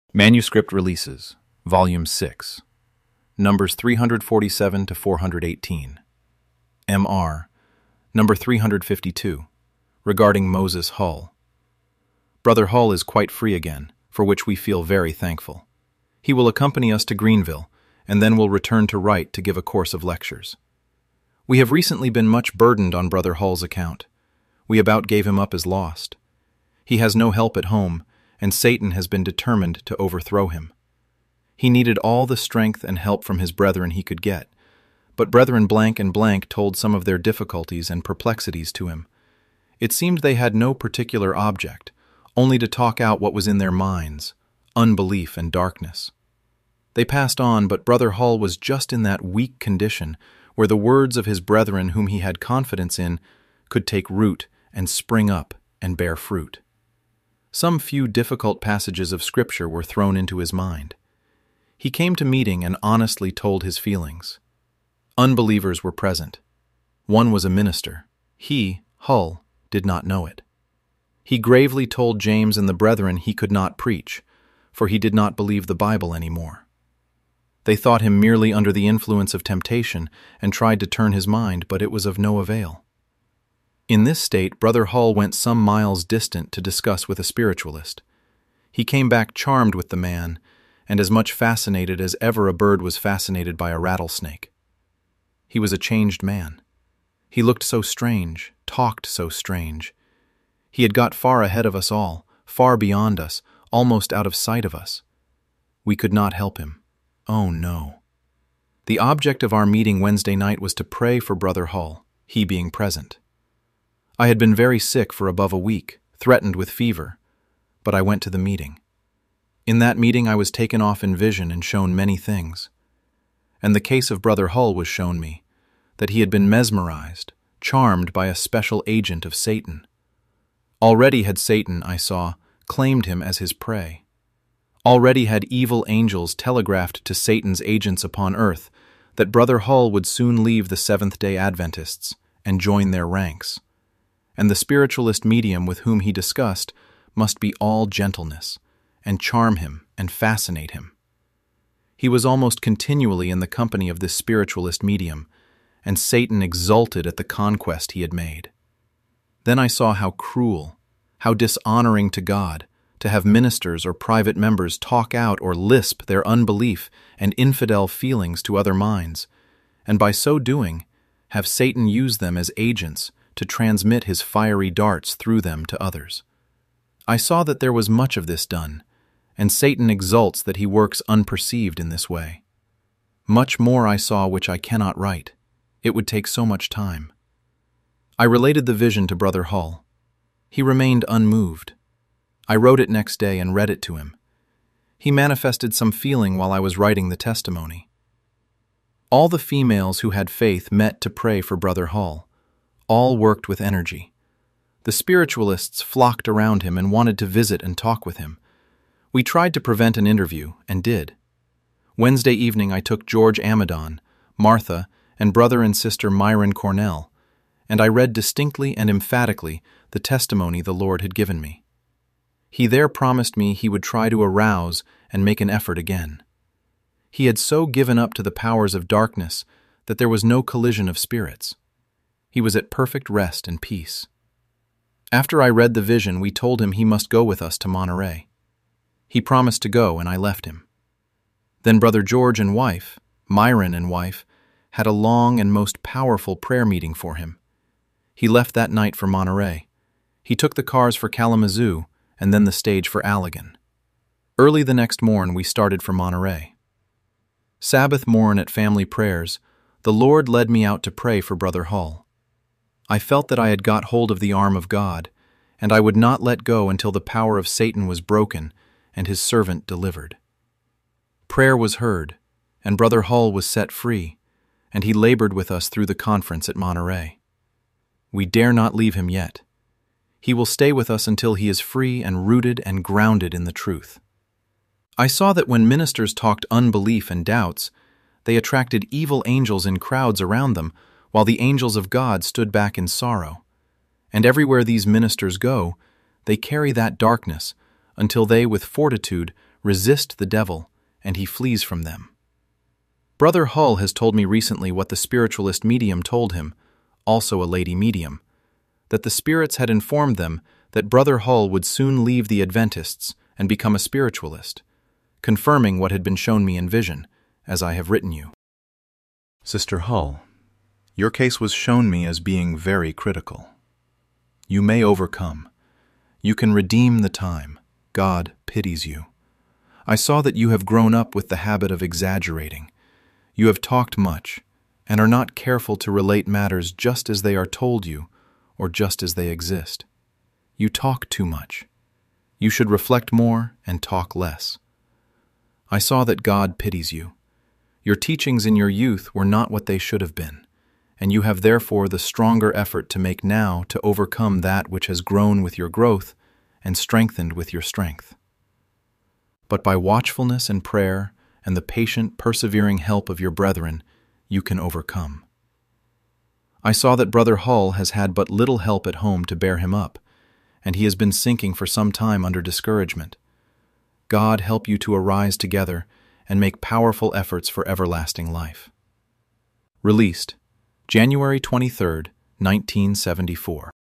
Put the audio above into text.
Manuscript Releases, Volume 6, Numbers 347 to 418. M.R. Number 352, regarding Moses Hull. Brother Hull is quite free again, for which we feel very thankful. He will accompany us to Greenville, and then will return to Wright to give a course of lectures. We have recently been much burdened on Brother Hull's account. We about gave him up as lost. He has no help at home, and Satan has been determined to overthrow him. He needed all the strength and help from his brethren he could get, but brethren blank and blank told some of their difficulties and perplexities to him. It seemed they had no particular object, only to talk out what was in their minds, unbelief and darkness. They passed on, but Brother Hull was just in that weak condition where the words of his brethren whom he had confidence in could take root and spring up and bear fruit. Some few difficult passages of Scripture were thrown into his mind. He came to meeting and honestly told his feelings. Unbelievers were present. One was a minister. He, Hull, did not know it. He gravely told James and the brethren he could not preach, for he did not believe the Bible anymore. They thought him merely under the influence of temptation and tried to turn his mind, but it was of no avail. In this state, Brother Hull went some miles distant to discuss with a spiritualist. He came back charmed with the man, and as much fascinated as ever a bird was fascinated by a rattlesnake. He was a changed man. He looked so strange, talked so strange. He had got far ahead of us all, far beyond us, almost out of sight of us. We could not help him. Oh, no. The object of our meeting Wednesday night was to pray for Brother Hull, he being present. I had been very sick for above a week, threatened with fever, but I went to the meeting. In that meeting I was taken off in vision and shown many things. And the case of Brother Hull was shown me, that he had been mesmerized, charmed by a special agent of Satan. Already had Satan, I saw, claimed him as his prey. Already had evil angels telegraphed to Satan's agents upon earth that Brother Hull would soon leave the Seventh-day Adventists and join their ranks. And the spiritualist medium with whom he discussed must be all gentleness, and charm him and fascinate him. He was almost continually in the company of this spiritualist medium, and Satan exulted at the conquest he had made. Then I saw how cruel, how dishonoring to God, to have ministers or private members talk out or lisp their unbelief and infidel feelings to other minds, and by so doing, have Satan use them as agents to transmit his fiery darts through them to others. I saw that there was much of this done, and Satan exults that he works unperceived in this way. Much more I saw which I cannot write. It would take so much time. I related the vision to Brother Hull. He remained unmoved. I wrote it next day and read it to him. He manifested some feeling while I was writing the testimony. All the females who had faith met to pray for Brother Hull. All worked with energy. The spiritualists flocked around him and wanted to visit and talk with him. We tried to prevent an interview, and did. Wednesday evening I took George Amadon, Martha, and brother and sister Myron Cornell, and I read distinctly and emphatically the testimony the Lord had given me. He there promised me he would try to arouse and make an effort again. He had so given up to the powers of darkness that there was no collision of spirits. He was at perfect rest and peace. After I read the vision, we told him he must go with us to Monterey. He promised to go, and I left him. Then Brother George and wife, Myron and wife, had a long and most powerful prayer meeting for him. He left that night for Monterey. He took the cars for Kalamazoo, and then the stage for Allegan. Early the next morn we started for Monterey. Sabbath morn at family prayers, the Lord led me out to pray for Brother Hull. I felt that I had got hold of the arm of God, and I would not let go until the power of Satan was broken and his servant delivered. Prayer was heard, and Brother Hull was set free, and he labored with us through the conference at Monterey. We dare not leave him yet. He will stay with us until he is free and rooted and grounded in the truth. I saw that when ministers talked unbelief and doubts, they attracted evil angels in crowds around them, while the angels of God stood back in sorrow. And everywhere these ministers go, they carry that darkness until they with fortitude resist the devil, and he flees from them. Brother Hull has told me recently what the spiritualist medium told him, also a lady medium, that the spirits had informed them that Brother Hull would soon leave the Adventists and become a spiritualist, confirming what had been shown me in vision, as I have written you. Sister Hull, your case was shown me as being very critical. You may overcome. You can redeem the time. God pities you. I saw that you have grown up with the habit of exaggerating. You have talked much, and are not careful to relate matters just as they are told you, or just as they exist. You talk too much. You should reflect more and talk less. I saw that God pities you. Your teachings in your youth were not what they should have been, and you have therefore the stronger effort to make now to overcome that which has grown with your growth and strengthened with your strength. But by watchfulness and prayer and the patient, persevering help of your brethren, you can overcome. I saw that Brother Hull has had but little help at home to bear him up, and he has been sinking for some time under discouragement. God help you to arise together and make powerful efforts for everlasting life. Released, January 23, 1974.